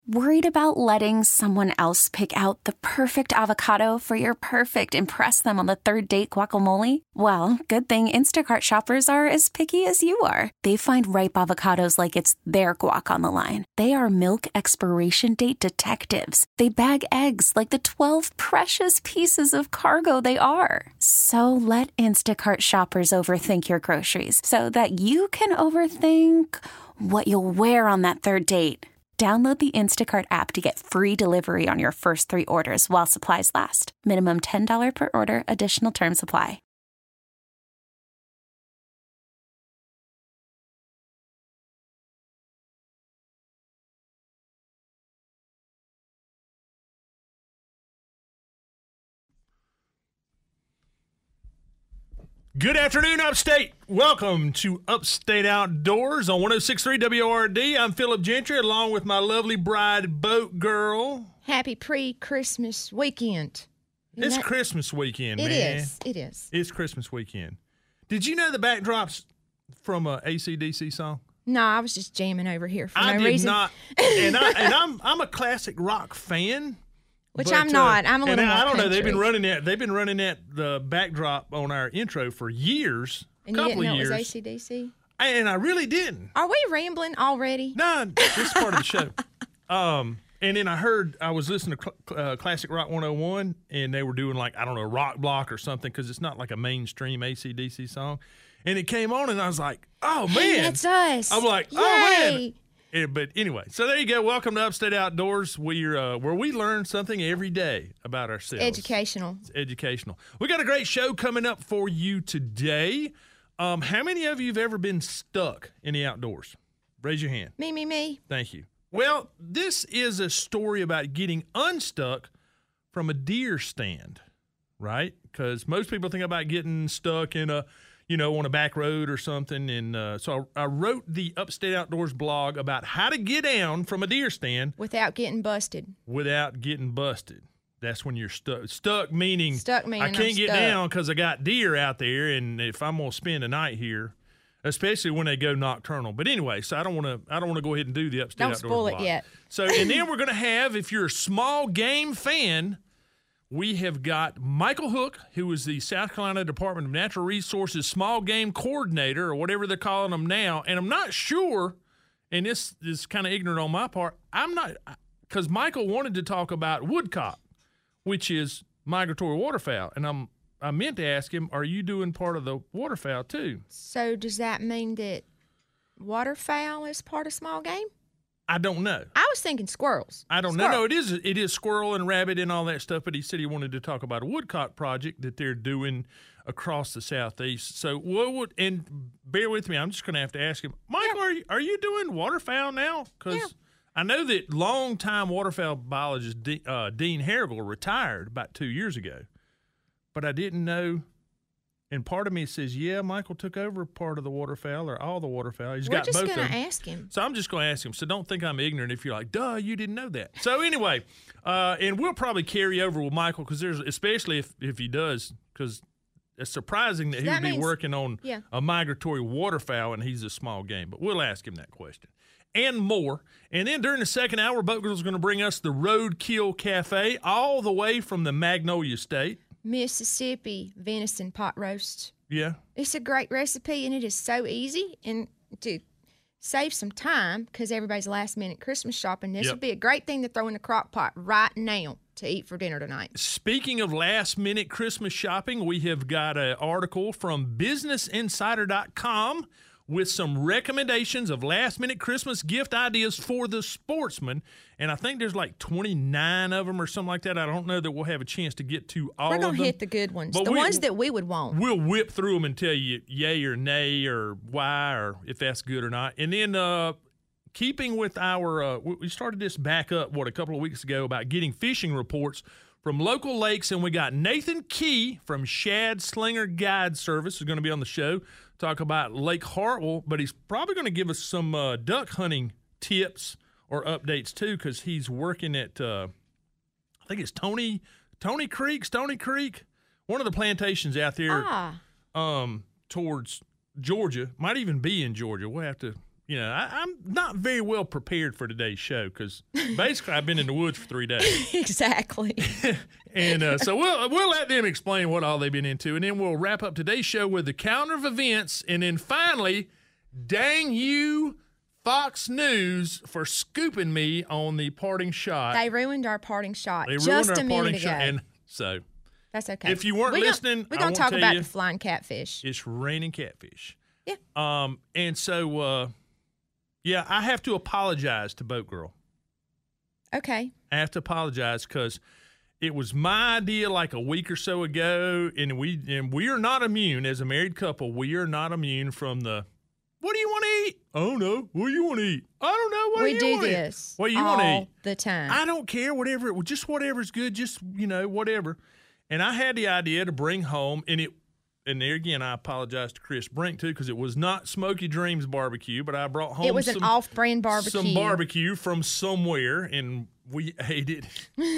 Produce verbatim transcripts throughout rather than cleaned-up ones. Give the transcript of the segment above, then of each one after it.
Worried about letting someone else pick out the perfect avocado for your perfect impress them on the third date guacamole? Well, good thing Instacart shoppers are as picky as you are. They find ripe avocados like it's their guac on the line. They are milk expiration date detectives. They bag eggs like the twelve precious pieces of cargo they are. So let Instacart shoppers overthink your groceries so that you can overthink what you'll wear on that third date. Download the Instacart app to get free delivery on your first three orders while supplies last. Minimum ten dollars per order. Additional terms apply. Good afternoon, Upstate. Welcome to Upstate Outdoors on one oh six point three W O R D. I'm Philip Gentry, along with my lovely bride, Boat Girl. Happy pre-Christmas weekend. Isn't It's that- Christmas weekend, It man. is. It is. It's Christmas weekend. Did you know the backdrop's from a A C D C song? No, I was just jamming over here for I no did reason. not, and I and I'm I'm a classic rock fan. Which but, I'm not. uh, I'm a and little I, more I don't know. They've been country. running that. They've been running that the backdrop on our intro for years. And couple you didn't know of years. it was A C D C? And I really didn't. Are we rambling already? No, this is part of the show. Um, and then I heard, I was listening to Cl- uh, Classic Rock one oh one, and they were doing like, I don't know, Rock Block or something, because it's not like a mainstream A C D C song. And it came on, and I was like, oh, man. Hey, that's us. I'm like, oh, man. Yay. Yeah, but anyway, so there you go. Welcome to Upstate Outdoors, we're, uh, where we learn something every day about ourselves. Educational. It's educational. We got a great show coming up for you today. Um, how many of you have ever been stuck in the outdoors? Raise your hand. Me, me, me. Thank you. Well, this is a story about getting unstuck from a deer stand, right? Because most people think about getting stuck in a, you know, on a back road or something. And uh, so I, I wrote the Upstate Outdoors blog about how to get down from a deer stand Without getting busted. without getting busted. That's when you're stuck. Stuck meaning, Stuck meaning I can't I'm get stuck. down because I got deer out there, and if I'm gonna spend a night here, especially when they go nocturnal. But anyway, so I don't want to. I don't want to go ahead and do the Upstate Don't Outdoors spoil it blog. yet. So, and then we're gonna have, if you're a small game fan, we have got Michael Hook, who is the South Carolina Department of Natural Resources small game coordinator, or whatever they're calling them now. And I'm not sure, and this is kind of ignorant on my part. I'm not, because Michael wanted to talk about woodcock, which is migratory waterfowl, and I'm I meant to ask him, are you doing part of the waterfowl too? So does that mean that waterfowl is part of small game? I don't know. I was thinking squirrels. I don't know. Squirrel. No, it is it is squirrel and rabbit and all that stuff. But he said he wanted to talk about a woodcock project that they're doing across the southeast. So what would and bear with me, I'm just going to have to ask him, Michael, are you are you doing waterfowl now? Because Yeah. I know that longtime waterfowl biologist De, uh, Dean Harrigal retired about two years ago, but I didn't know. And part of me says, yeah, Michael took over part of the waterfowl or all the waterfowl. He's We're got just both going of to them. ask him. So I'm just going to ask him. So don't think I'm ignorant if you're like, duh, you didn't know that. So anyway, uh, and we'll probably carry over with Michael because there's, especially if, if he does, because it's surprising that he That would be means- working on yeah. a migratory waterfowl and he's a small game. But we'll ask him that question and more. And then during the second hour, Boat Girl's going to bring us the Roadkill Cafe all the way from the Magnolia State. Mississippi venison pot roast. Yeah. It's a great recipe, and it is so easy. And to save some time, because everybody's last minute Christmas shopping, this Yep. would be a great thing to throw in the crock pot right now to eat for dinner tonight. Speaking of last minute Christmas shopping, we have got an article from business insider dot com with some recommendations of last minute Christmas gift ideas for the sportsman. And I think there's like twenty-nine of them or something like that. I don't know that we'll have a chance to get to all We're of them. going to hit the good ones, But the we- ones that we would want. We'll whip through them and tell you yay or nay or why or if that's good or not. And then uh, keeping with our, uh, we we started this back up, what, a couple of weeks ago about getting fishing reports from local lakes. And we got Nathan Key from Shad Slinger Guide Service is going to be on the show, talk about Lake Hartwell, but he's probably going to give us some uh, duck hunting tips or updates too, because he's working at, uh, I think it's Tony, Tony Creek, Stony Creek, one of the plantations out there Ah, um, towards Georgia. Might even be in Georgia. We'll have to you know, I, I'm not very well prepared for today's show because basically I've been in the woods for three days. Exactly. And uh, so we'll we'll let them explain what all they've been into, and then we'll wrap up today's show with the counter of events, and then finally, dang you, Fox News, for scooping me on the parting shot. They ruined our parting shot They just ruined a our minute parting ago. shot, and so That's okay. if you weren't we're listening, gonna, we're I gonna won't talk tell about you. the flying catfish. It's raining catfish. Yeah. Um, and so, uh, yeah, I have to apologize to Boat Girl. Okay. I have to apologize because it was my idea like a week or so ago, and we and we are not immune as a married couple. We are not immune from the. What do you want to eat? I don't know. What do you want to eat? I don't know. What we do do you want to eat? this What do you all want to eat? the time. I don't care. Whatever. Just whatever's good. Just you know whatever. And I had the idea to bring home, and it. And there again, I apologize to Chris Brink too because it was not Smoky Dreams barbecue, but I brought home it was some, an off-brand barbecue. some barbecue from somewhere, and we ate it.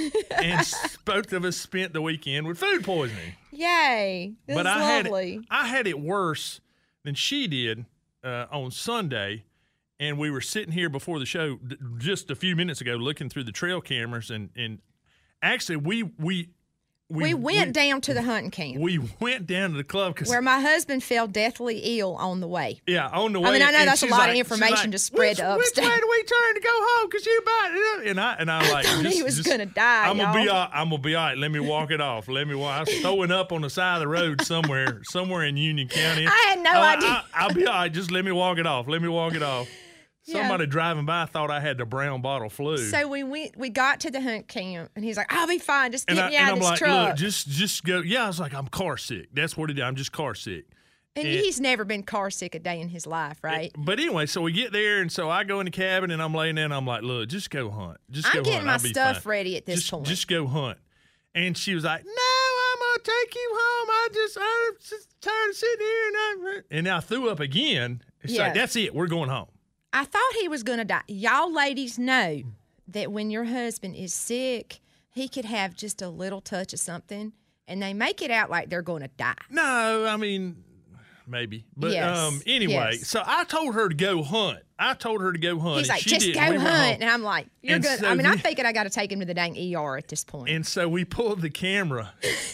And both of us spent the weekend with food poisoning. Yay! This but is I had lovely. it, I had it worse than she did uh, on Sunday, and we were sitting here before the show d- just a few minutes ago, looking through the trail cameras, and and actually we we. We, we went we, down to the hunting camp We went down to the club because where my husband fell deathly ill on the way. yeah, on the way. I mean, I know and that's a she's lot of like- information she's like, to spread which, to Which upstate. way do we turn to go home? Because you about it. And I and I'm like, thought just, he was just- gonna die, I'm gonna be y'all. all, I'm gonna be all right. Let me walk it off. Let me walk. I was throwing up on the side of the road somewhere, somewhere in Union County. I had no I, idea. I, I'll be all right. Just let me walk it off. Let me walk it off. Yeah. Somebody driving by thought I had the brown bottle flu. So we went, we got to the hunt camp, and he's like, "I'll be fine. Just and get I, me and out I'm of this like, truck." look, just just go. Yeah, I was like, I'm car sick. That's what it is. I'm just car sick. and and- he's never been car sick a day in his life, right? But anyway, so we get there, and so I go in the cabin, and I'm laying there, and I'm like, look, just go hunt. Just I'm go getting hunt. my I'll be stuff fine. ready at this just, point. Just go hunt. And she was like, no, I'm going to take you home. I just, I'm just tired of sitting here. And, I, and I threw up again. It's Yeah. like, that's it. We're going home. I thought he was going to die. Y'all ladies know that when your husband is sick, he could have just a little touch of something, and they make it out like they're going to die. No, I mean, maybe. But Yes. um, anyway, Yes. so I told her to go hunt. I told her to go hunt. He's and like, she just didn't. go We went hunt. home. And I'm like, you're And good. so I mean, I'm the- thinking I got to take him to the dang E R at this point. And so we pulled the camera.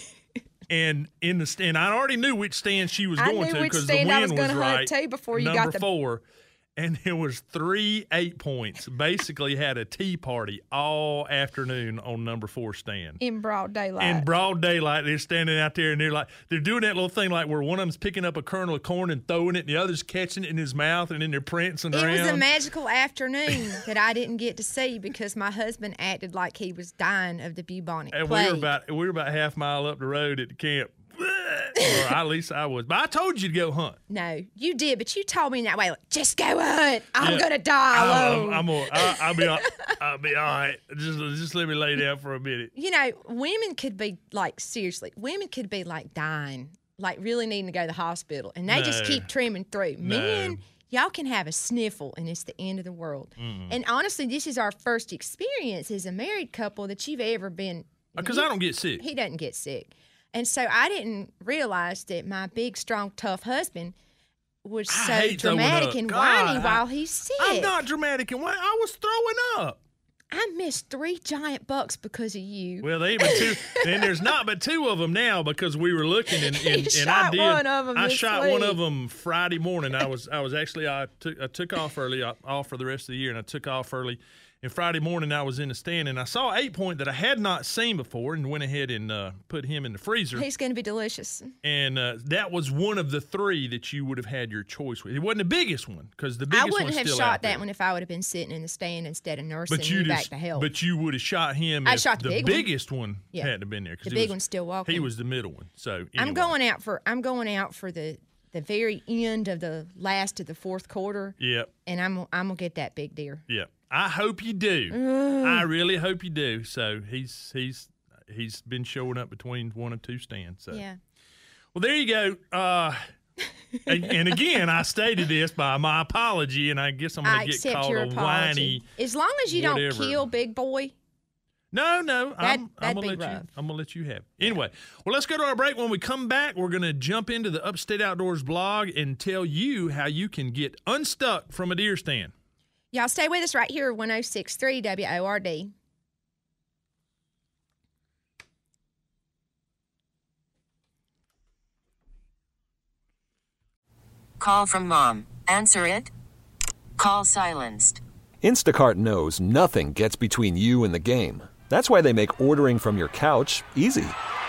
And in the stand, I already knew which stand she was I going knew to which because the stand wind I was was gonna hunt right. too before you number got the- four, and there was three eight points. Basically, had a tea party all afternoon on number four stand. in broad daylight. In broad daylight, they're standing out there, and they're like, they're doing that little thing like where one of them's picking up a kernel of corn and throwing it, and the other's catching it in his mouth, and then they're prancing It around. was a magical afternoon that I didn't get to see because my husband acted like he was dying of the bubonic and plague. we were about we were about half mile up the road at the camp, or at least I was. But I told you to go hunt. No, you did, but you told me in that way, like, just go hunt. I'm Yeah. gonna die I'm, alone. I'm, I'm gonna, I, I'll be, all, I'll be all right. Just, just let me lay down for a minute. you know, women could be like, seriously, women could be like dying, like really needing to go to the hospital, and they just No. keep trimming through. No. Men, y'all can have a sniffle, and it's the end of the world. And honestly, this is our first experience as a married couple that you've ever been. Because he- I don't get sick. He doesn't get sick. And so I didn't realize that my big, strong, tough husband was I so hate throwing dramatic up. and God, whiny I- while he's sick. I'm not dramatic and whine. I was throwing up. I missed three giant bucks because of you. Well, they even two. And there's not but two of them now because we were looking and, and, and shot I did. one of 'em I this shot one week. of them Friday morning. I was I was actually I took I took off early uh, off for the rest of the year and I took off early. And Friday morning I was in the stand and I saw an eight point that I had not seen before and went ahead and uh, put him in the freezer. He's going to be delicious. And uh, that was one of the three that you would have had your choice with. It wasn't the biggest one because the biggest I wouldn't one's have still shot out that there. one if I would have been sitting in the stand instead of nursing But you you back just, to health. but you would have shot him. I if shot the the big one. biggest one Yeah. hadn't have been there. 'cause The it big was- one's still walking. He was the middle one. So I'm anyway. going out for I'm going out for the the very end of the last of the fourth quarter, Yep, and I'm I'm gonna get that big deer. yep. I hope you do. I really hope you do. So he's he's he's been showing up between one and two stands. So Yeah. well, there you go. Uh, and, and again, I stated this by my apology, and I guess I'm going I to get accept called your a apology. whiny. As long as you whatever. don't kill Big Boy, No, no, That- I'm, I'm that'd gonna be let you. rough. I'm gonna let you have it. Anyway, well, let's go to our break. When we come back, we're gonna jump into the Upstate Outdoors blog and tell you how you can get unstuck from a deer stand. Y'all stay with us right here, one oh six point three W O R D. Call from mom. Answer it. Call silenced. Instacart knows nothing gets between you and the game. That's why they make ordering from your couch easy.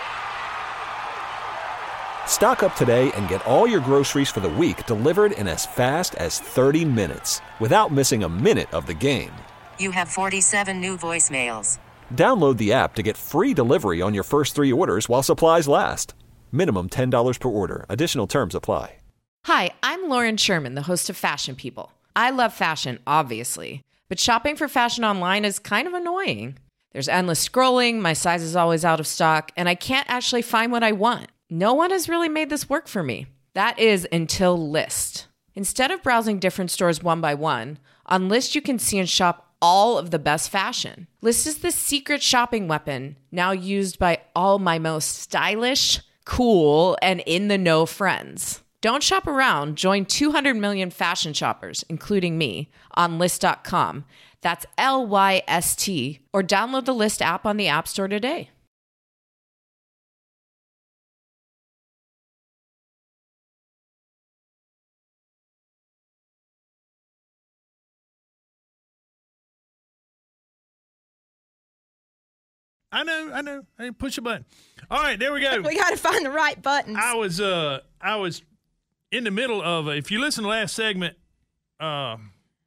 Stock up today and get all your groceries for the week delivered in as fast as thirty minutes without missing a minute of the game. You have forty-seven new voicemails. Download the app to get free delivery on your first three orders while supplies last. Minimum ten dollars per order. Additional terms apply. Hi, I'm Lauren Sherman, the host of Fashion People. I love fashion, obviously, but shopping for fashion online is kind of annoying. There's endless scrolling, my size is always out of stock, and I can't actually find what I want. No one has really made this work for me. That is until Lyst. Instead of browsing different stores one by one, on Lyst you can see and shop all of the best fashion. Lyst is the secret shopping weapon now used by all my most stylish, cool, and in-the-know friends. Don't shop around. Join two hundred million fashion shoppers, including me, on Lyst dot com. That's L Y S T. Or download the Lyst app on the App Store today. I know, I know. I push a button. All right, there we go. We got to find the right buttons. I was, uh, I was in the middle of. If you listen to the last segment, uh,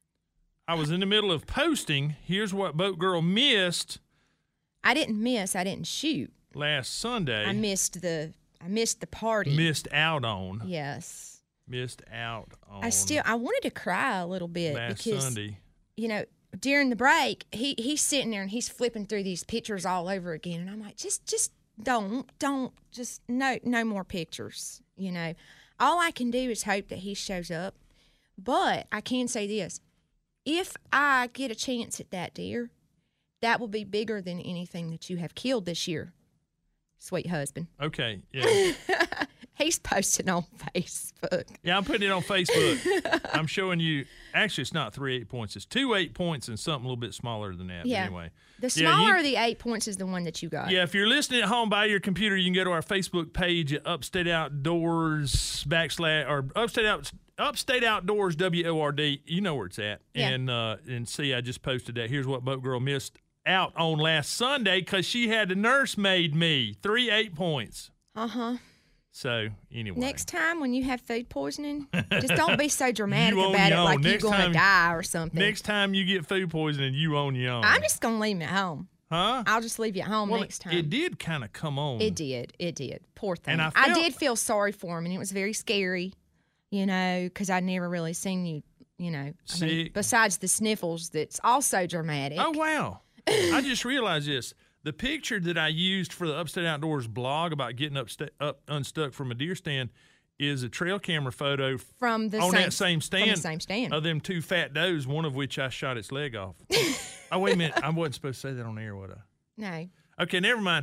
I was in the middle of posting. Here's what Boat Girl missed I didn't miss. I didn't shoot. last Sunday. I missed the. I missed the party. Missed out on. Yes. Missed out on. I still. I wanted to cry a little bit last because Sunday. you know during the break he he's sitting there and he's flipping through these pictures all over again, and I'm like, just just don't don't just no no more pictures. You know, all I can do is hope that he shows up. But I can say this: if I get a chance at that deer, that will be bigger than anything that you have killed this year, sweet husband. Okay, yeah. He's posting on Facebook. Yeah, I'm putting it on Facebook. I'm showing you. Actually, it's not three eight points. It's two eight points and something a little bit smaller than that. Yeah. But anyway. The Yeah, smaller you- of the eight points is the one that you got. Yeah, if you're listening at home by your computer, you can go to our Facebook page at Upstate Outdoors backslash or Upstate Out Upstate Outdoors W O R D. You know where it's at, Yeah. and uh, and see, I just posted that. Here's what Boat Girl missed out on last Sunday because she had the nursemaid me three eight points. Uh huh. So anyway, Next time when you have food poisoning, just don't be so dramatic You own about it your own. like you're Next going to time- die or something. next time you get food poisoning, you own your own. I'm just going to leave him at home. huh? I'll just leave you at home Well, next time. it did kind of come on. It did. It did. Poor thing. And I I felt- did feel sorry for him, and it was very scary, you know, because I'd never really seen you, you know. I mean, See- besides the sniffles, that's also dramatic. Oh, wow. I just realized this. The picture that I used for the Upstate Outdoors blog about getting upsta- up unstuck from a deer stand is a trail camera photo f- From the on same, that same stand, From the same stand. of them two fat does, one of which I shot its leg off. Oh, wait a minute. I wasn't supposed to say that on air, would I? No. Okay, never mind.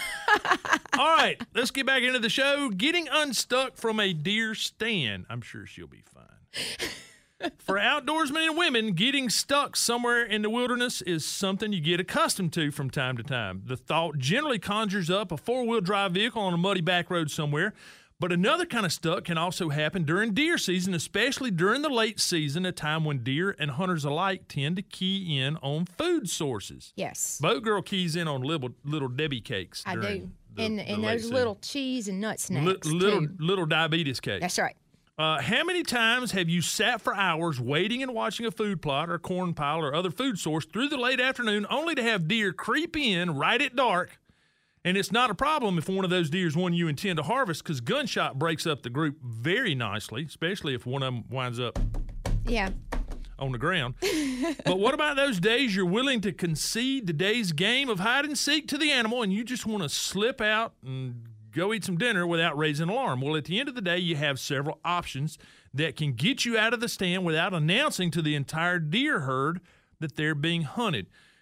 All right, let's get back into the show. Getting unstuck from a deer stand. I'm sure she'll be fine. For outdoorsmen and women, getting stuck somewhere in the wilderness is something you get accustomed to from time to time. The thought generally conjures up a four-wheel drive vehicle on a muddy back road somewhere. But another kind of stuck can also happen during deer season, especially during the late season, a time when deer and hunters alike tend to key in on food sources. Yes. Boat Girl keys in on little little Debbie cakes. I during do. the- and the and late those season. little cheese and nut Li- snacks. little too. little diabetes cakes. That's right. Uh, how many times have you sat for hours waiting and watching a food plot or corn pile or other food source through the late afternoon only to have deer creep in right at dark? And it's not a problem if one of those deer is one you intend to harvest because gunshot breaks up the group very nicely, especially if one of them winds up Yeah. on the ground. But what about those days you're willing to concede the day's game of hide and seek to the animal and you just want to slip out and go eat some dinner without raising an alarm? Well, at the end of the day, you have several options that can get you out of the stand without announcing to the entire deer herd that they're being hunted.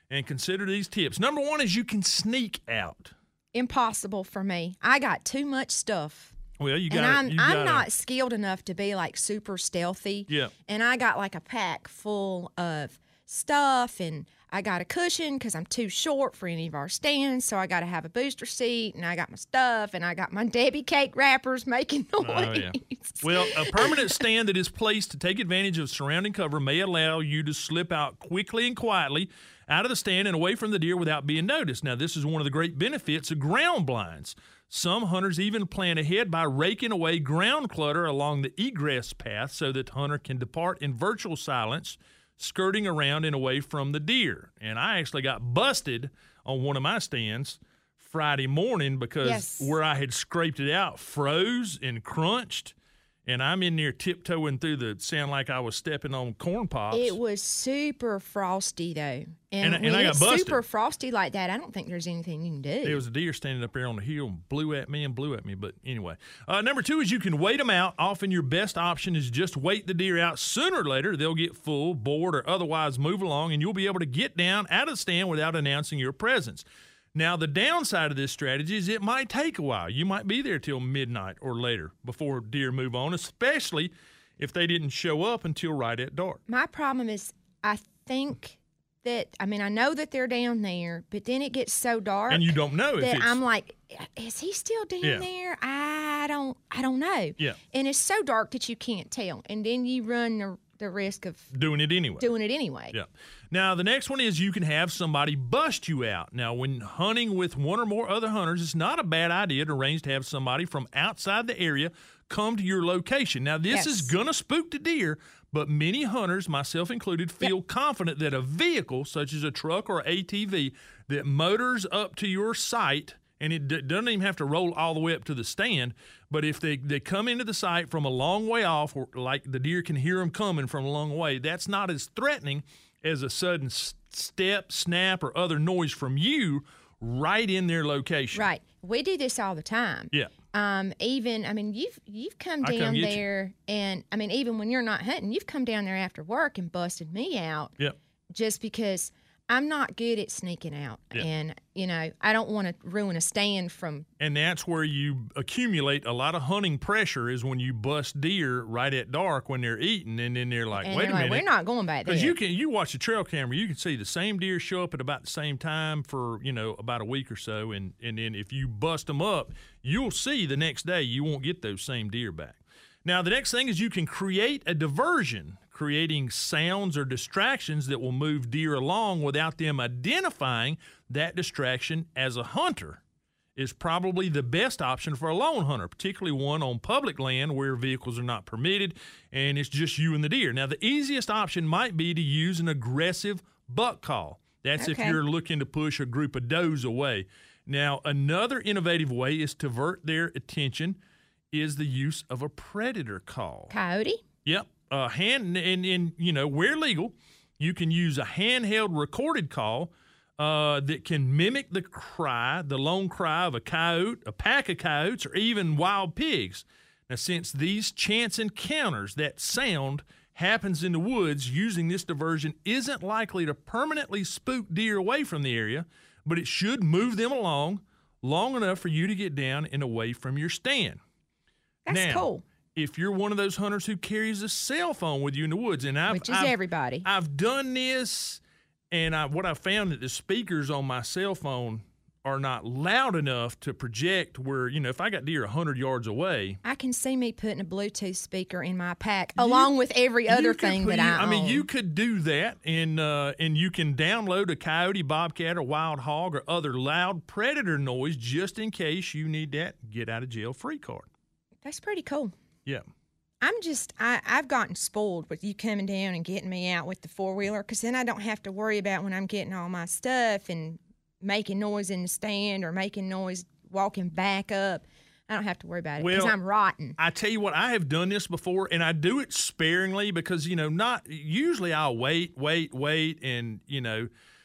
and consider these tips. Number one is you can sneak out. Impossible for me. I got too much stuff. Well, you got. And I'm, you I'm gotta, not skilled enough to be like super stealthy. Yeah. And I got like a pack full of stuff, and I got a cushion because I'm too short for any of our stands, so I got to have a booster seat, and I got my stuff, and I got my Debbie cake wrappers making noise. Oh, yeah. Well, a permanent stand that is placed to take advantage of surrounding cover may allow you to slip out quickly and quietly out of the stand and away from the deer without being noticed. Now, this is one of the great benefits of ground blinds. Some hunters even plan ahead by raking away ground clutter along the egress path so that the hunter can depart in virtual silence, skirting around and away from the deer. And I actually got busted on one of my stands Friday morning because Yes. where I had scraped it out froze and crunched, and I'm in there tiptoeing through the sound like I was stepping on corn pops. It was super frosty, though. And- And, and when I got it's busted. super frosty like that, I don't think there's anything you can do. There was a deer standing up there on the hill and blew at me and blew at me. But anyway, uh, number two is you can wait them out. Often your best option is just wait the deer out. Sooner or later, they'll get full, bored, or otherwise move along, and you'll be able to get down out of the stand without announcing your presence. Now, the downside of this strategy is it might take a while. You might be there till midnight or later before deer move on, especially if they didn't show up until right at dark. My problem is I think that, I mean, I know that they're down there, but then it gets so dark. And you don't know if that it's... I'm like, is he still down Yeah. there? I don't, I don't know. Yeah. And it's so dark that you can't tell. And then you run the, the risk of doing it anyway. doing it anyway. Yeah. Now, the next one is you can have somebody bust you out. Now, when hunting with one or more other hunters, it's not a bad idea to arrange to have somebody from outside the area come to your location. Now, this Yes. is going to spook the deer, but many hunters, myself included, feel confident that a vehicle, such as a truck or A T V, that motors up to your site, and it d- doesn't even have to roll all the way up to the stand, but if they, they come into the site from a long way off, or like the deer can hear them coming from a long way, that's not as threatening as a sudden s- step, snap, or other noise from you right in their location. Right. We do this all the time. Yeah. Um, even, I mean, you've you've come I come down get you. there, and I mean, even when you're not hunting, you've come down there after work and busted me out Yep. just because I'm not good at sneaking out, Yeah. and you know, I don't want to ruin a stand from. And that's where you accumulate a lot of hunting pressure is when you bust deer right at dark when they're eating, and then they're like, And wait they're a like, minute. we're not going back there. Because you can, you watch the trail camera, you can see the same deer show up at about the same time for, you know, about a week or so, and and then if you bust them up, you'll see the next day you won't get those same deer back. Now, the next thing is you can create a diversion, creating sounds or distractions that will move deer along without them identifying that distraction as a hunter is probably the best option for a lone hunter, particularly one on public land where vehicles are not permitted and it's just you and the deer. Now, the easiest option might be to use an aggressive buck call. That's if Okay. you're looking to push a group of does away. Now, another innovative way is to divert their attention is the use of a predator call. Coyote. Yep. Uh, hand and, and you know, where legal, you can use a handheld recorded call uh, that can mimic the cry, the lone cry of a coyote, a pack of coyotes, or even wild pigs. Now, since these chance encounters, that sound happens in the woods, using this diversion isn't likely to permanently spook deer away from the area, but it should move them along long enough for you to get down and away from your stand. That's Now, cool. if you're one of those hunters who carries a cell phone with you in the woods, and I've, Which is I've, everybody. I've done this, and I, what I found that the speakers on my cell phone are not loud enough to project where, you know, if I got deer one hundred yards away. I can see me putting a Bluetooth speaker in my pack along with every other you could thing put- that you- I I mean, own. you could do that, and uh, and you can download a coyote, bobcat, or wild hog, or other loud predator noise just in case you need that get out of jail free card. That's pretty cool. Yeah. I'm just, I, I've gotten spoiled with you coming down and getting me out with the four wheeler because then I don't have to worry about when I'm getting all my stuff and making noise in the stand or making noise walking back up. I don't have to worry about it because Well, I'm rotten. I tell you what, I have done this before, and I do it sparingly because, you know, not usually I'll wait, wait, wait, and, you know,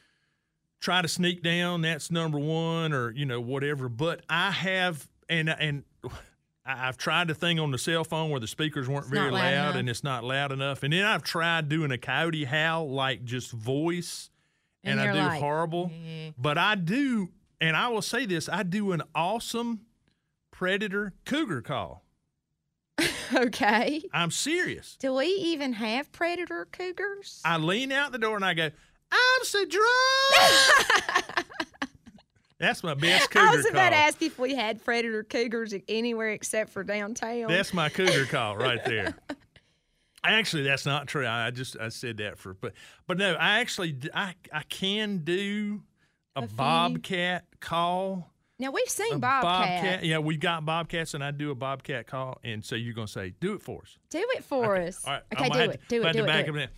try to sneak down. That's number one, or, you know, whatever. But I have, and and I- I've tried the thing on the cell phone where the speakers weren't It's very not loud loud, enough. and it's not loud enough. And then I've tried doing a coyote howl, like just voice, and, And I they're do like, horrible. eh. But I do, and I will say this, I do an awesome predator cougar call. Okay. I'm serious. Do we even have predator cougars? I lean out the door and I go, I'm so drunk. That's my best cougar I was about call. to ask if we had predator cougars anywhere except for downtown. That's my cougar call right there. Actually, that's not true. I just I said that for, but but no, I actually d- I I can do a, A few. bobcat call. Now we've A seen bobcat. Yeah, we got bobcats, and I do a bobcat call, and so you're gonna say, "Do it for us." Do it for us. All right, Okay, I'm do gonna it. have Do to- it. I'm Do gonna it. have Do to it. back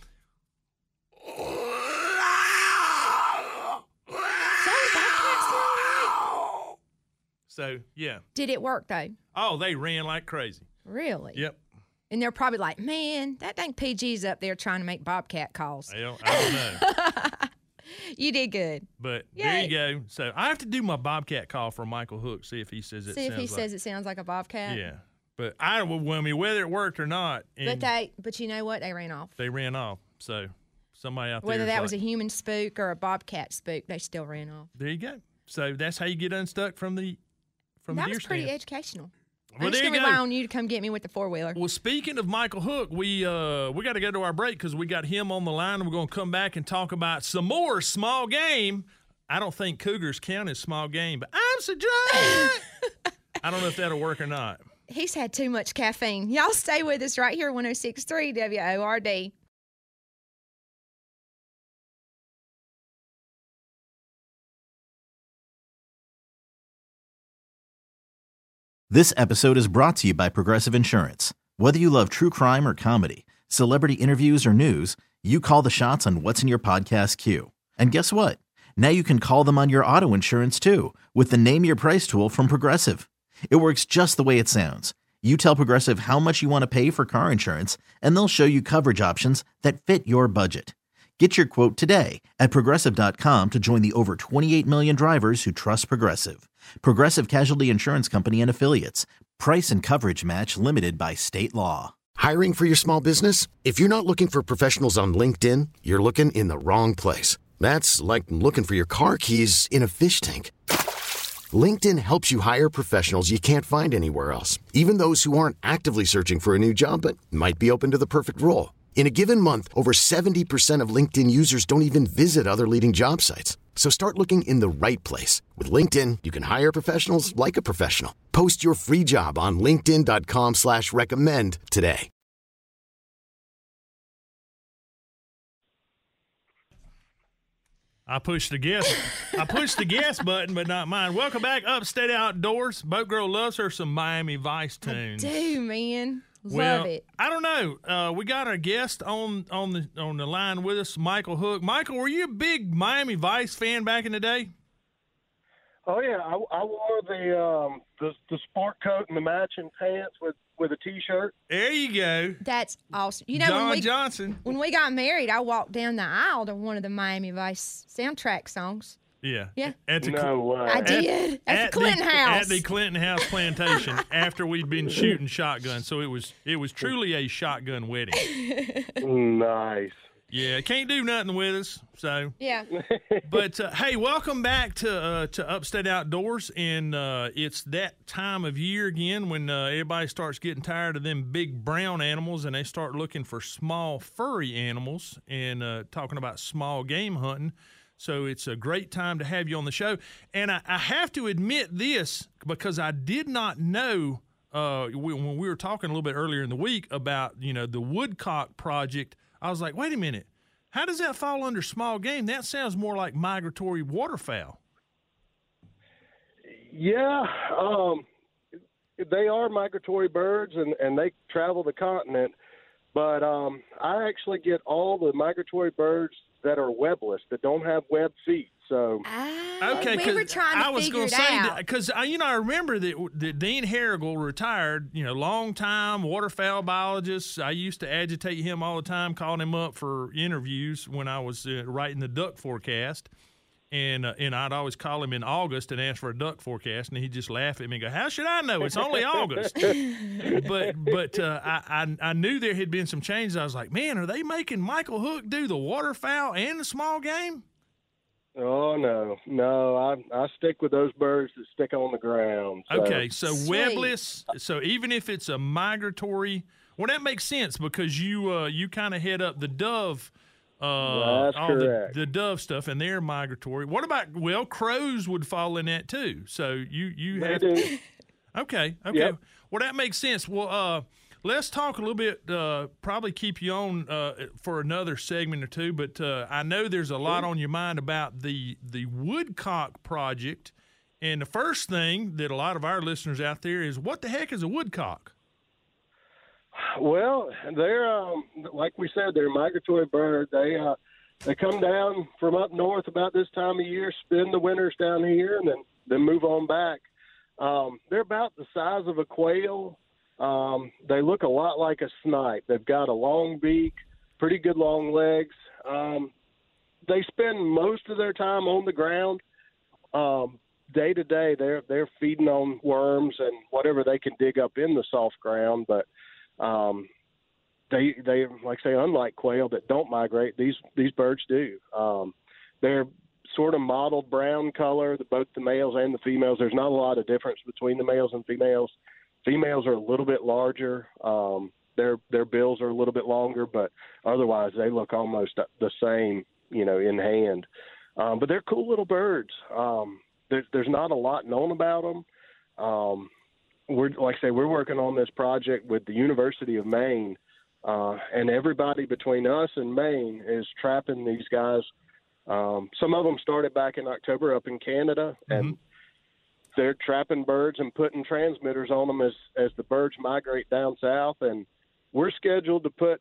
So bobcats sound like? So yeah. Did it work though? Oh, they ran like crazy. Really? Yep. And they're probably like, man, that dang P G's up there trying to make bobcat calls. I don't, I don't know. You did good. But there you Yay. go. So I have to do my bobcat call for Michael Hook, see if he says it See if sounds he like. says it sounds like a bobcat. Yeah. But I well, I mean, whether it worked or not, and But they, but you know what? They ran off. they ran off. So somebody out there. Whether is that was a like, human spook or a bobcat spook, they still ran off. There you go. So that's how you get unstuck from the from That the deer was pretty stand. educational. Well, I'm just there you gonna rely go. on you to come get me with the four wheeler. Well, speaking of Michael Hook, we uh we got to go to our break because we got him on the line, and we're going to come back and talk about some more small game. I don't think cougars count as small game, but I'm so drunk. I don't know if that'll work or not. He's had too much caffeine. Y'all stay with us right here, one oh six point three W O R D. This episode is brought to you by Progressive Insurance. Whether you love true crime or comedy, celebrity interviews or news, you call the shots on what's in your podcast queue. And guess what? Now you can call them on your auto insurance too with the Name Your Price tool from Progressive. It works just the way it sounds. You tell Progressive how much you want to pay for car insurance, and they'll show you coverage options that fit your budget. Get your quote today at Progressive dot com to join the over twenty-eight million drivers who trust Progressive. Progressive Casualty Insurance Company and Affiliates. Price and coverage match limited by state law. Hiring for your small business? If you're not looking for professionals on LinkedIn, you're looking in the wrong place. That's like looking for your car keys in a fish tank. LinkedIn helps you hire professionals you can't find anywhere else, even those who aren't actively searching for a new job but might be open to the perfect role. In a given month, over seventy percent of LinkedIn users don't even visit other leading job sites. So start looking in the right place. With LinkedIn, you can hire professionals like a professional. Post your free job on linkedin dot com slash recommend today. I pushed the guess. I pushed the guess button, but not mine. Welcome back, Upstate Outdoors. Boat Girl loves her some Miami Vice tunes. Do, man. Love well, it. I don't know. Uh, we got our guest on on the on the line with us, Michael Hook. Michael, were you a big Miami Vice fan back in the day? Oh yeah, I, I wore the um the the sport coat and the matching pants with with a t-shirt. There you go. That's awesome. You know, John when we, Johnson. when we got married, I walked down the aisle to one of the Miami Vice soundtrack songs. Yeah. Yeah. At the, No way. I did. At, the Clinton House. At the Clinton House plantation after we'd been shooting shotguns. So it was it was truly a shotgun wedding. Nice. Yeah, can't do nothing with us. So Yeah. But uh, hey, welcome back to uh, to Upstate Outdoors, and uh, it's that time of year again when uh, everybody starts getting tired of them big brown animals, and they start looking for small furry animals, and uh, talking about small game hunting. So it's a great time to have you on the show, and I, I have to admit this because I did not know uh, we, when we were talking a little bit earlier in the week about you know the woodcock project. I was like, wait a minute. How does that fall under small game? That sounds more like migratory waterfowl. Yeah, um, they are migratory birds, and, and they travel the continent. But um, I actually get all the migratory birds that are webless, that don't have webbed feet. So Ah, Okay, we 'cause were trying to I was figure gonna it say out. because you know I remember that, that Dean Harrigal retired, you know, long time waterfowl biologist. I used to agitate him all the time, calling him up for interviews when I was uh, writing the duck forecast, and uh, and I'd always call him in August and ask for a duck forecast, and he'd just laugh at me and go, "How should I know? It's only August." but but uh, I, I I knew there had been some changes. I was like, man, are they making Michael Hook do the waterfowl and the small game? Oh no, no! I I stick with those birds that stick on the ground. So. Okay, so Sweet. webless. So even if it's a migratory, well, that makes sense because you uh, you kind of head up the dove, uh, That's all the, correct. the dove stuff, and they're migratory. What about well, crows would fall in that too. So you you They have do. okay okay. Yep. Well, that makes sense. Well, uh, let's talk a little bit. Uh, probably keep you on uh, for another segment or two, but uh, I know there's a lot on your mind about the the woodcock project. And the first thing that a lot of our listeners out there is, what the heck is a woodcock? Well, they're um, like we said, they're a migratory bird. They uh, they come down from up north about this time of year, spend the winters down here, and then then move on back. Um, they're about the size of a quail. Um, they look a lot like a snipe. They've got a long beak, pretty good long legs. Um, they spend most of their time on the ground. Um, day to day, they're they're feeding on worms and whatever they can dig up in the soft ground. But um, they they like I say, unlike quail that don't migrate, these these birds do. Um, they're sort of mottled brown color, the, both the males and the females. There's not a lot of difference between the males and females. Females are a little bit larger. Um, their their bills are a little bit longer, but otherwise they look almost the same, you know, in hand. Um, but they're cool little birds. Um, there, there's not a lot known about them. Um, we're like I say, we're working on this project with the University of Maine, uh, and everybody between us and Maine is trapping these guys. Um, some of them started back in October up in Canada, and mm-hmm. they're trapping birds and putting transmitters on them as, as the birds migrate down south. And we're scheduled to put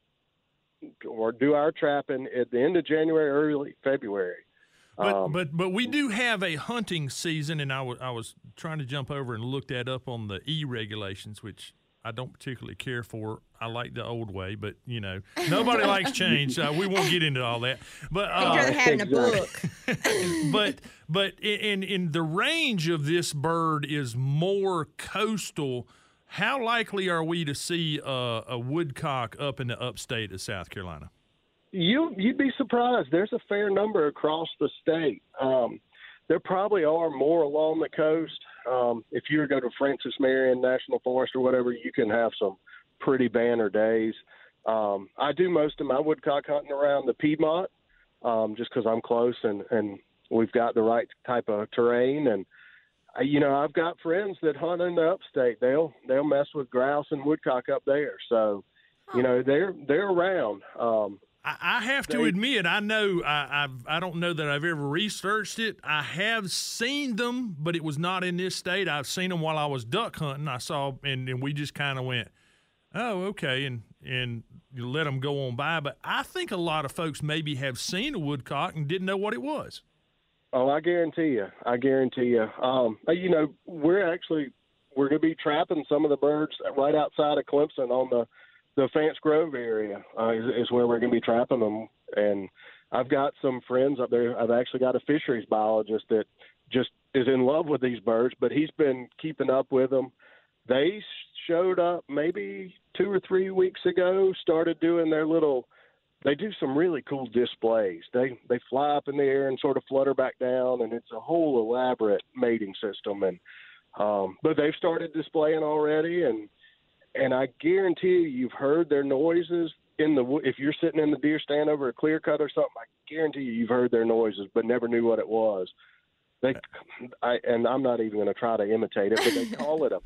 or do our trapping at the end of January, early February. But Um, but but we do have a hunting season, and I wa- I was trying to jump over and look that up on the E regulations, which I don't particularly care for. I like the old way, but you know nobody likes change, so we won't get into all that. But I'd uh, rather have in a exactly. book. but but in in the range of this bird is more coastal. How likely are we to see a, a woodcock up in the upstate of South Carolina? You you'd be surprised. There's a fair number across the state. Um, there probably are more along the coast. Um, if you were to go to Francis Marion National Forest or whatever, you can have some pretty banner days. Um, I do most of my woodcock hunting around the Piedmont, um, just because I'm close and, and we've got the right type of terrain. And I, you know, I've got friends that hunt in the upstate. They'll they'll mess with grouse and woodcock up there. So, you know, they're they're around. Um, I have to They- admit, I know I I've, I don't know that I've ever researched it. I have seen them, but it was not in this state. I've seen them while I was duck hunting. I saw, and, and we just kind of went, "Oh, okay," and and you let them go on by. But I think a lot of folks maybe have seen a woodcock and didn't know what it was. Oh, I guarantee you. I guarantee you. Um, you know, we're actually we're going to be trapping some of the birds right outside of Clemson on the the Fance Grove area uh, is, is where we're going to be trapping them. And I've got some friends up there. I've actually got a fisheries biologist that just is in love with these birds, but he's been keeping up with them. They showed up maybe two or three weeks ago, started doing their little – they do some really cool displays. They they fly up in the air and sort of flutter back down, and it's a whole elaborate mating system. And um, but they've started displaying already, and and I guarantee you, you've heard their noises in the wo- if you're sitting in the deer stand over a clear cut or something. I guarantee you, you've heard their noises, but never knew what it was. They I and I'm not even going to try to imitate it, but they call it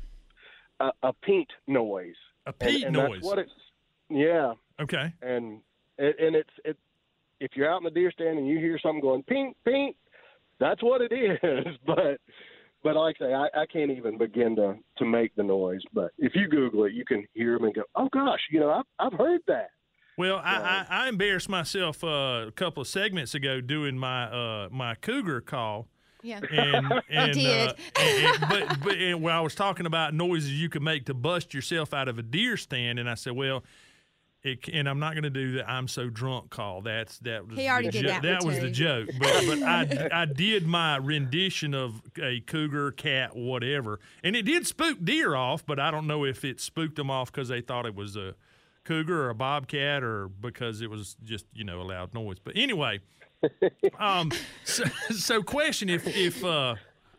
a a, a peent noise. A peat and, and noise. That's what it's. Yeah. Okay. And it, and it's it. If you're out in the deer stand and you hear something going pink, pink, that's what it is. But but like I say, I, I can't even begin to, to make the noise. But if you Google it, you can hear them and go, oh gosh, you know, I've I've heard that. Well, I, I, I embarrassed myself uh, a couple of segments ago doing my uh, my cougar call. Yeah. And, and, did. Uh, and, and, but but and when I was talking about noises you could make to bust yourself out of a deer stand, and I said, well, it, and I'm not going to do the "I'm so drunk" call. That's that was He already the did jo- that that one, was too. the joke. But but I I did my rendition of a cougar, cat, whatever, and it did spook deer off. But I don't know if it spooked them off because they thought it was a cougar or a bobcat, or because it was just, you know, a loud noise. But anyway, um, so, so question: If if uh,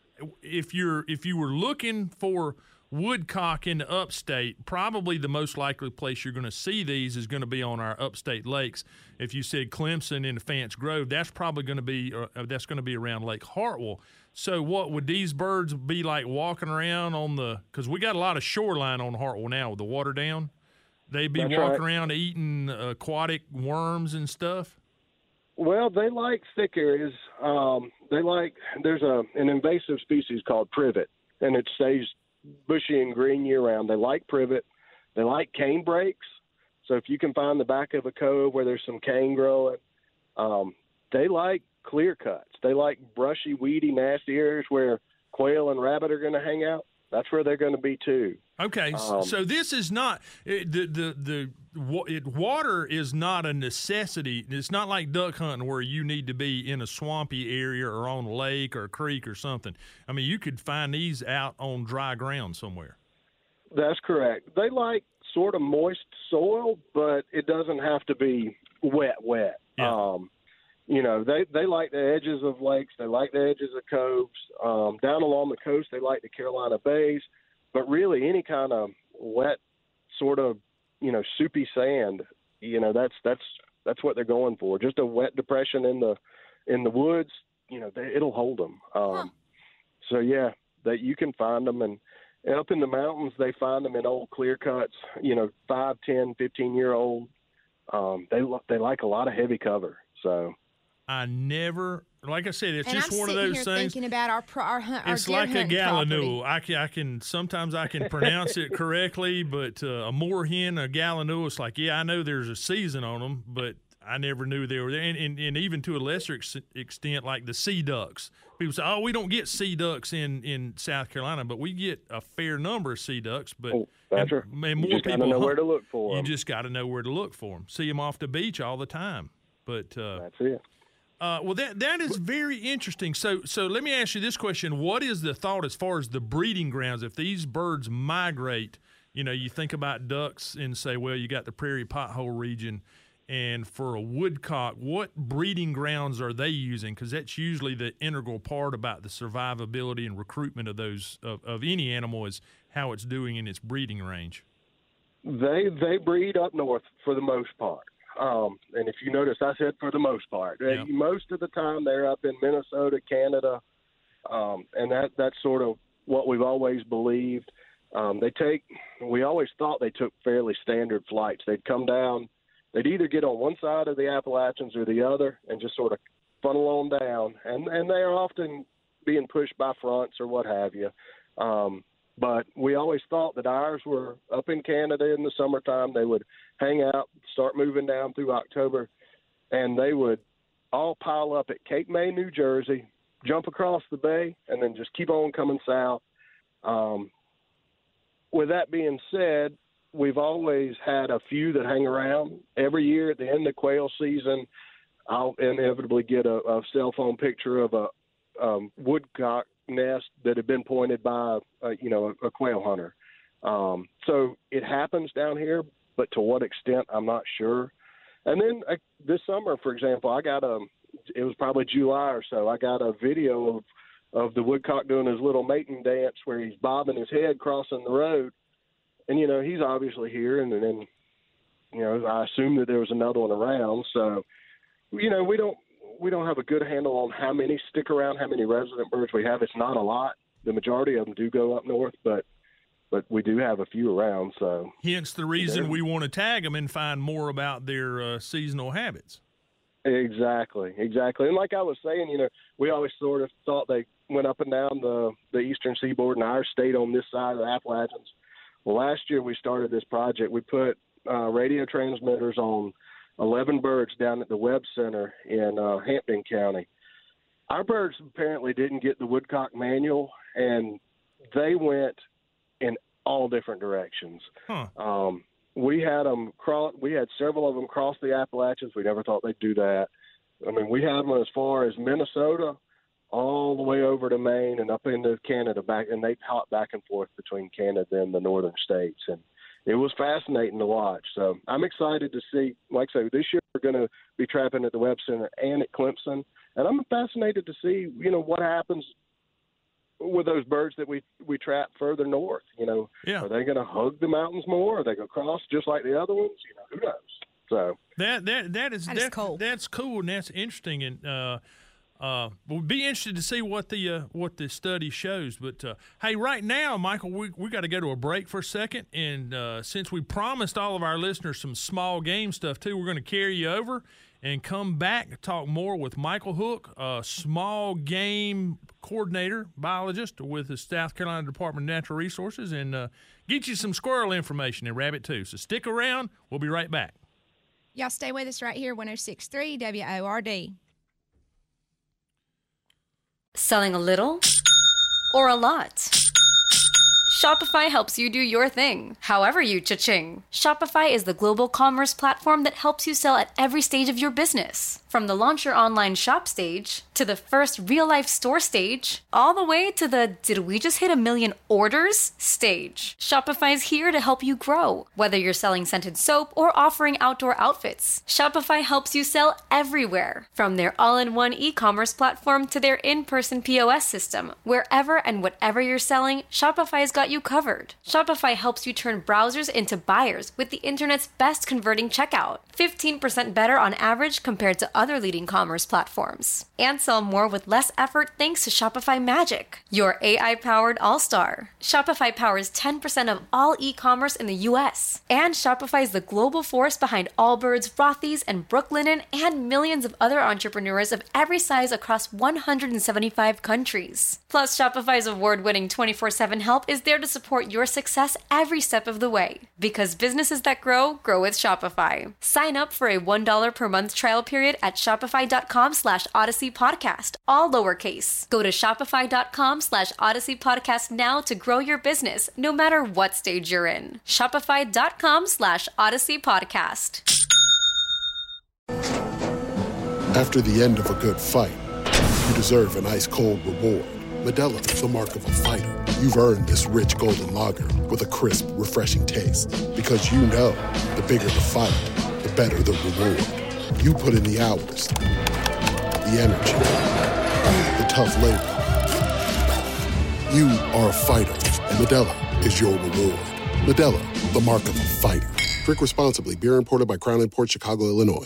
if you're if you were looking for woodcock in the upstate, probably the most likely place you're going to see these is going to be on our upstate lakes. If you said Clemson in the Fance Grove, that's probably going to be uh, that's going to be around Lake Hartwell. So what would these birds be like walking around on the? Because we got a lot of shoreline on Hartwell now with the water down. They'd be That's walking right. around eating aquatic worms and stuff. Well, they like thick areas. Um, they like there's a an invasive species called privet, and it stays bushy and green year round. They like privet. They like cane breaks. So if you can find the back of a cove where there's some cane growing, um, they like clear cuts. They like brushy, weedy, nasty areas where quail and rabbit are going to hang out. That's where they're going to be too. Okay, Um, so this is not it, the the the wa- it, water is not a necessity. It's not like duck hunting where you need to be in a swampy area or on a lake or a creek or something. I mean, you could find these out on dry ground somewhere. That's correct. They like sort of moist soil, but it doesn't have to be wet, wet. Yeah. Um, you know, they, they like the edges of lakes. They like the edges of coves. Um, down along the coast, they like the Carolina bays. But really, any kind of wet, sort of, you know, soupy sand, you know, that's that's that's what they're going for. Just a wet depression in the in the woods, you know, they, it'll hold them. Um, Huh. So yeah, that you can find them, and, and up in the mountains, they find them in old clear cuts. You know, five, ten, fifteen year old. Um, they lo- they like a lot of heavy cover. So. I never, like I said, it's and just I'm one of sitting those here things. thinking about our pro, our, hunt, our It's deer like a hunting property. gallinule. I can, I can sometimes I can pronounce it correctly, but uh, a moorhen, a gallinule, it's like, yeah, I know there's a season on them, but I never knew they were there. And, and, and even to a lesser ex- extent, like the sea ducks. People say, oh, we don't get sea ducks in, in South Carolina, but we get a fair number of sea ducks. But Oh, that's and, right. and You more just gotta people know hunt. where to look for You 'em. just got to know where to look for them. See them off the beach all the time. But uh, That's it. Uh, well, that that is very interesting. So, so let me ask you this question: what is the thought as far as the breeding grounds? If these birds migrate, you know, you think about ducks and say, well, you got the prairie pothole region, and for a woodcock, what breeding grounds are they using? Because that's usually the integral part about the survivability and recruitment of those of, of any animal is how it's doing in its breeding range. They they breed up north for the most part. Um, and if you notice, I said for the most part. Uh, Yeah. Most of the time they're up in Minnesota, Canada, um, and that that's sort of what we've always believed. Um, they take. We always thought they took fairly standard flights. They'd come down. They'd either get on one side of the Appalachians or the other, and just sort of funnel on down. And and they are often being pushed by fronts or what have you. Um, But we always thought that ours were up in Canada in the summertime. They would hang out, start moving down through October, and they would all pile up at Cape May, New Jersey, jump across the bay, and then just keep on coming south. Um, with that being said, we've always had a few that hang around. Every year at the end of quail season, I'll inevitably get a, a cell phone picture of a um, woodcock nest that had been pointed by, uh, you know, a, a quail hunter. Um, so it happens down here, but to what extent, I'm not sure. And then uh, this summer, for example, I got a, it was probably July or so, I got a video of, of the woodcock doing his little mating dance where he's bobbing his head crossing the road. And, you know, he's obviously here. And then, you know, I assume that there was another one around. So, you know, we don't, we don't have a good handle on how many stick around, how many resident birds we have. It's not a lot. The majority of them do go up north, but but we do have a few around. So hence the reason Yeah. we want to tag them and find more about their uh, seasonal habits. exactly, exactly. And like I was saying, you know, we always sort of thought they went up and down the the eastern seaboard, and ours stayed on this side of the Appalachians. Well, last year we started this project. We put uh, radio transmitters on eleven birds down at the Webb Center in uh, Hampton County. Our birds apparently didn't get the woodcock manual, and they went in all different directions. Huh. Um, we had them cross. We had several of them cross the Appalachians. We never thought they'd do that. I mean, we had them as far as Minnesota, all the way over to Maine and up into Canada, back, and they hop back and forth between Canada and the northern states. And it was fascinating to watch. So I'm excited to see. Like I say, this year we're going to be trapping at the Webb Center and at Clemson, and I'm fascinated to see, you know, what happens with those birds that we we trap further north. You know, yeah. Are they going to hug the mountains more? Are they going to cross just like the other ones? You know, who knows? So that that that is that that, is cool. That's cool and that's interesting, and uh, uh, we'll be interested to see what the uh, what the study shows. But uh, hey, right now, Michael, we we got to go to a break for a second, and uh, since we promised all of our listeners some small game stuff too, we're going to carry you over and come back and talk more with Michael Hook, a small game coordinator, biologist with the South Carolina Department of Natural Resources, and uh, get you some squirrel information and rabbit too. So stick around. We'll be right back. Y'all stay with us right here, one oh six point three W O R D. Selling a little or a lot? Shopify helps you do your thing, however you cha-ching. Shopify is the global commerce platform that helps you sell at every stage of your business. From the launch your online shop stage, to the first real-life store stage, all the way to the did we just hit a million orders stage. Shopify's here to help you grow. Whether you're selling scented soap or offering outdoor outfits, Shopify helps you sell everywhere. From their all-in-one e-commerce platform to their in-person P O S system, wherever and whatever you're selling, Shopify's got you covered. Shopify helps you turn browsers into buyers with the internet's best converting checkout. fifteen percent better on average compared to other leading commerce platforms. And sell more with less effort thanks to Shopify Magic, your A I-powered all-star. Shopify powers ten percent of all e-commerce in the U S. And Shopify is the global force behind Allbirds, Rothy's, and Brooklinen, and millions of other entrepreneurs of every size across one hundred seventy-five countries. Plus, Shopify's award-winning twenty-four seven help is there to support your success every step of the way. Because businesses that grow, grow with Shopify. Sign up for a one dollar per month trial period at shopify.com slash Odyssey Podcast, all lowercase. Go to shopify.com slash Odyssey Podcast now to grow your business, no matter what stage you're in. Shopify.com slash Odyssey Podcast. After the end of a good fight, you deserve an ice-cold reward. Modelo, the mark of a fighter. You've earned this rich golden lager with a crisp, refreshing taste. Because you know, the bigger the fight, the better the reward. You put in the hours, the energy, the tough labor. You are a fighter, and Modelo is your reward. Modelo, the mark of a fighter. Drink responsibly. Beer imported by Crown Imports, Chicago, Illinois.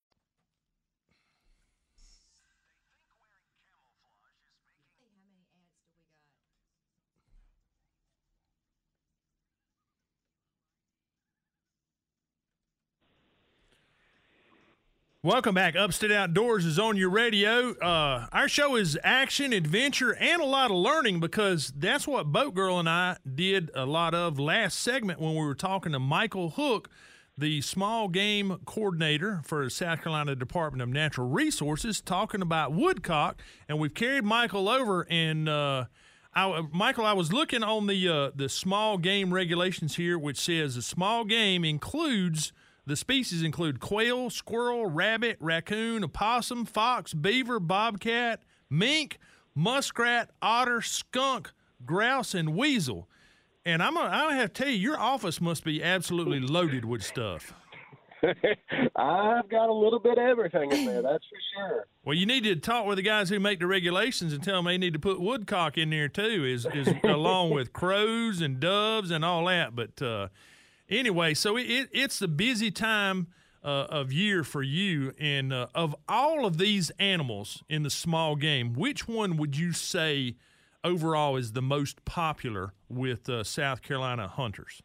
Welcome back. Upstate Outdoors is on your radio. Uh, our show is action, adventure, and a lot of learning because that's what Boat Girl and I did a lot of last segment when we were talking to Michael Hook, the small game coordinator for the South Carolina Department of Natural Resources, talking about woodcock. And we've carried Michael over. And, uh, I, Michael, I was looking on the uh, the small game regulations here, which says the small game includes – the species include quail, squirrel, rabbit, raccoon, opossum, fox, beaver, bobcat, mink, muskrat, otter, skunk, grouse, and weasel. And I'm gonna, I have to tell you, your office must be absolutely loaded with stuff. I've got a little bit of everything in there, that's for sure. Well, you need to talk with the guys who make the regulations and tell them they need to put woodcock in there too, is, is along with crows and doves and all that. But uh, anyway, so it, it's a busy time uh, of year for you. And uh, of all of these animals in the small game, which one would you say overall is the most popular with uh, South Carolina hunters?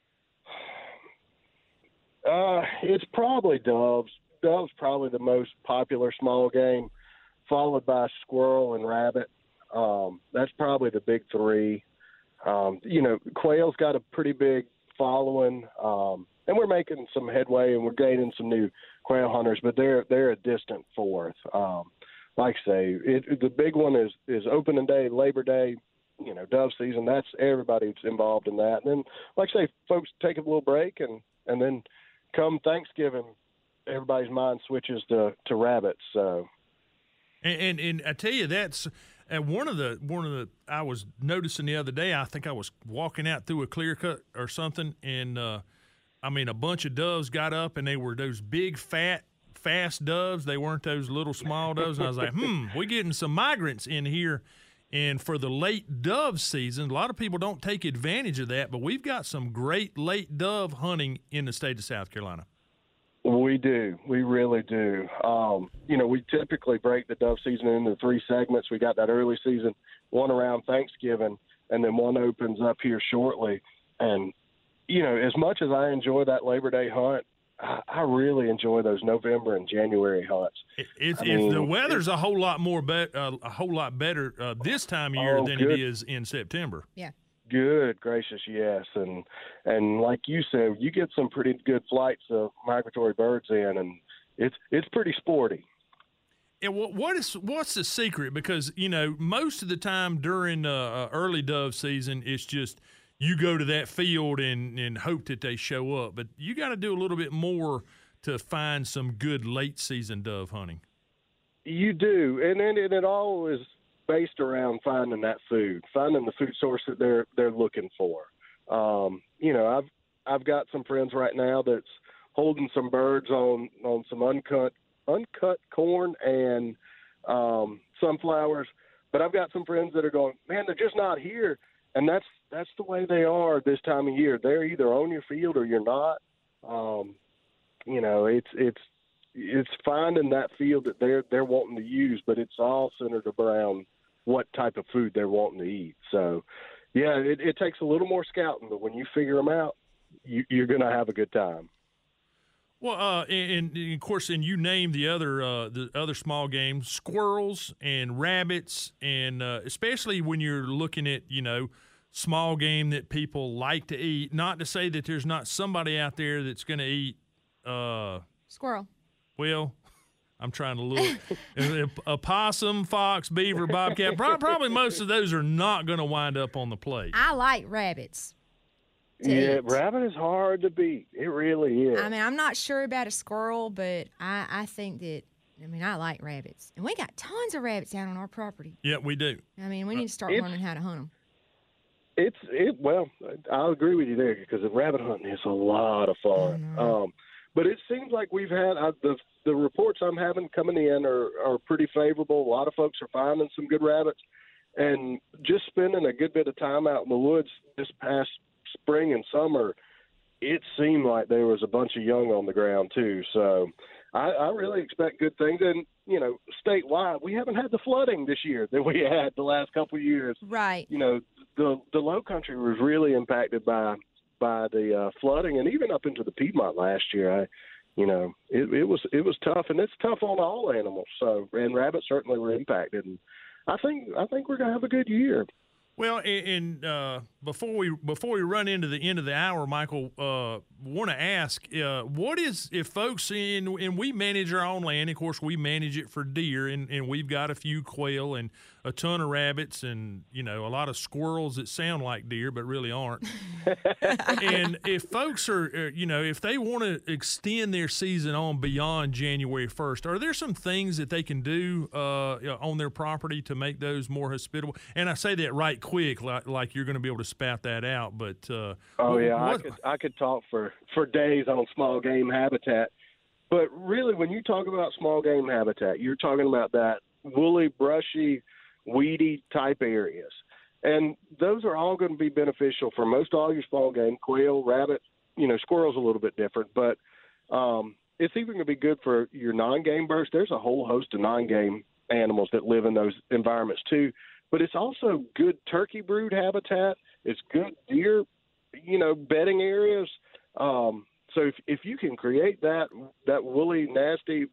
Uh, it's probably doves. Dove's probably the most popular small game, followed by squirrel and rabbit. Um, that's probably the big three. Um, you know, quail's got a pretty big following, um, and we're making some headway and we're gaining some new quail hunters, but they're they're a distant fourth. Um, like I say, it, the big one is, is opening day, Labor Day, you know, dove season. That's everybody's involved in that. And then, like I say, folks take a little break, and, and then come Thanksgiving, everybody's mind switches to, to rabbits. So, and, and and I tell you, that's And one of the one of the I was noticing the other day, I think I was walking out through a clear cut or something, and uh, I mean a bunch of doves got up, and they were those big, fat, fast doves. They weren't those little small doves. And I was like, hmm, we're getting some migrants in here. And for the late dove season, a lot of people don't take advantage of that, but we've got some great late dove hunting in the state of South Carolina. We do. We really do. Um, you know, we typically break the dove season into three segments. We got that early season, one around Thanksgiving, and then one opens up here shortly. And, you know, as much as I enjoy that Labor Day hunt, I, I really enjoy those November and January hunts. It, it's, I it's mean, the weather's it's, a whole lot more be, uh, a whole lot better uh, this time of year oh, than good. it is in September. Yeah. Good gracious, yes, and and like you said, you get some pretty good flights of migratory birds in, and it's it's pretty sporty. And what what is what's the secret? Because you know most of the time during uh, early dove season, it's just you go to that field and and hope that they show up. But you got to do a little bit more to find some good late season dove hunting. You do, and then and it all is based around finding that food, finding the food source that they're they're looking for. Um, you know, I've I've got some friends right now that's holding some birds on, on some uncut uncut corn and um, sunflowers, but I've got some friends that are going, man, they're just not here, and that's that's the way they are this time of year. They're either on your field or you're not. Um, you know, it's it's it's finding that field that they're they're wanting to use, but it's all centered around what type of food they're wanting to eat. So, yeah, it, it takes a little more scouting, but when you figure them out, you, you're going to have a good time. Well, uh, and, and of course, and you named the other uh, the other small games, squirrels and rabbits, and uh, especially when you're looking at you know small game that people like to eat. Not to say that there's not somebody out there that's going to eat uh, squirrel. Well, I'm trying to look. A possum, fox, beaver, bobcat. Probably most of those are not going to wind up on the plate. I like rabbits. Yeah, eat. rabbit is hard to beat. It really is. I mean, I'm not sure about a squirrel, but I, I think that, I mean, I like rabbits. And we got tons of rabbits out on our property. Yeah, we do. I mean, we need to start It's- learning how to hunt them. It's it. Well, I'll agree with you there because the rabbit hunting is a lot of fun. Um, but it seems like we've had uh, the the reports I'm having coming in are, are pretty favorable. A lot of folks are finding some good rabbits, and just spending a good bit of time out in the woods this past spring and summer, it seemed like there was a bunch of young on the ground too. So I, I really expect good things. And you know, statewide, we haven't had the flooding this year that we had the last couple of years. Right. You know, the the Low Country was really impacted by by the uh, flooding, and even up into the Piedmont last year. I, you know, it, it was it was tough, and it's tough on all animals. So, and rabbits certainly were impacted. And I think I think we're gonna have a good year. Well, and, and uh, before we before we run into the end of the hour, Michael, uh, want to ask, uh, what is if folks in and we manage our own land? Of course, we manage it for deer, and, and we've got a few quail and a ton of rabbits, and you know a lot of squirrels that sound like deer but really aren't. And if folks are, uh, you know, if they want to extend their season on beyond January first, are there some things that they can do uh, on their property to make those more hospitable? And I say that right quick, like, like you're going to be able to spout that out. But uh, oh yeah, what, I could I could talk for, for days on small game habitat. But really, when you talk about small game habitat, you're talking about that woolly, brushy, weedy type areas. And those are all going to be beneficial for most all your small game, quail, rabbit, you know, squirrel's a little bit different. But um, it's even going to be good for your non-game birds. There's a whole host of non-game animals that live in those environments too. But it's also good turkey brood habitat. It's good deer, you know, bedding areas. Um, so if if you can create that that woolly, nasty,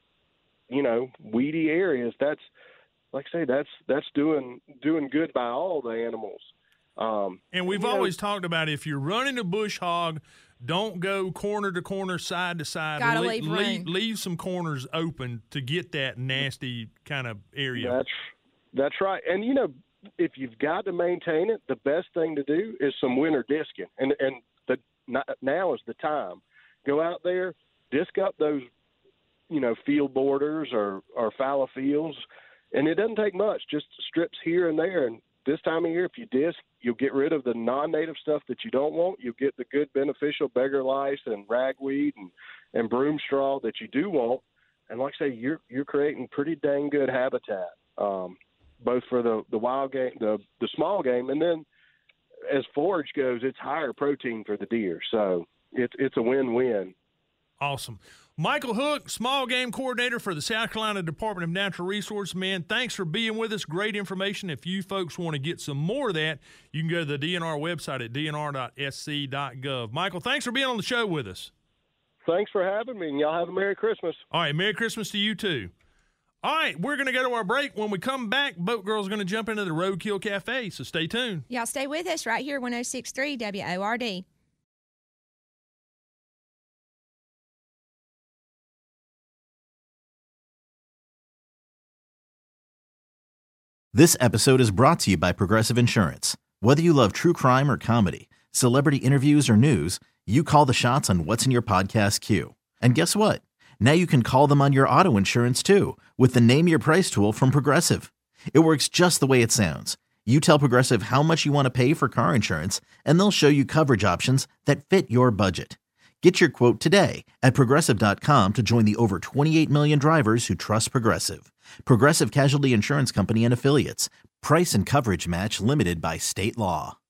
you know, weedy areas, that's like I say, that's that's doing doing good by all the animals. Um, and we've always know, talked about if you're running a bush hog, don't go corner to corner, side to side. Gotta Le- leave room. leave, leave some corners open to get that nasty kind of area. That's that's right. And you know, if you've got to maintain it, the best thing to do is some winter disking. And and the now is the time. Go out there, disc up those, you know, field borders or or fallow fields, And it doesn't take much, just strips here and there. And this time of year, if you disc, you'll get rid of the non-native stuff that you don't want. You'll get the good beneficial beggar lice and ragweed and, and broom straw that you do want. And like I say, you're you're creating pretty dang good habitat, um, both for the, the wild game, the the small game, and then as forage goes, it's higher protein for the deer. So it's it's a win-win. Awesome. Michael Hook, small game coordinator for the South Carolina Department of Natural Resources. Man, thanks for being with us. Great information. If you folks want to get some more of that, you can go to the D N R website at d n r dot s c dot gov. Michael, thanks for being on the show with us. Thanks for having me, and y'all have a Merry Christmas. All right, Merry Christmas to you too. All right, we're going to go to our break. When we come back, Boat Girl's going to jump into the Roadkill Cafe, so stay tuned. Y'all stay with us right here, one oh six point three W O R D. This episode is brought to you by Progressive Insurance. Whether you love true crime or comedy, celebrity interviews or news, you call the shots on what's in your podcast queue. And guess what? Now you can call them on your auto insurance too with the Name Your Price tool from Progressive. It works just the way it sounds. You tell Progressive how much you want to pay for car insurance, and they'll show you coverage options that fit your budget. Get your quote today at progressive dot com to join the over twenty-eight million drivers who trust Progressive. Progressive Casualty Insurance Company and Affiliates. Price and coverage match limited by state law.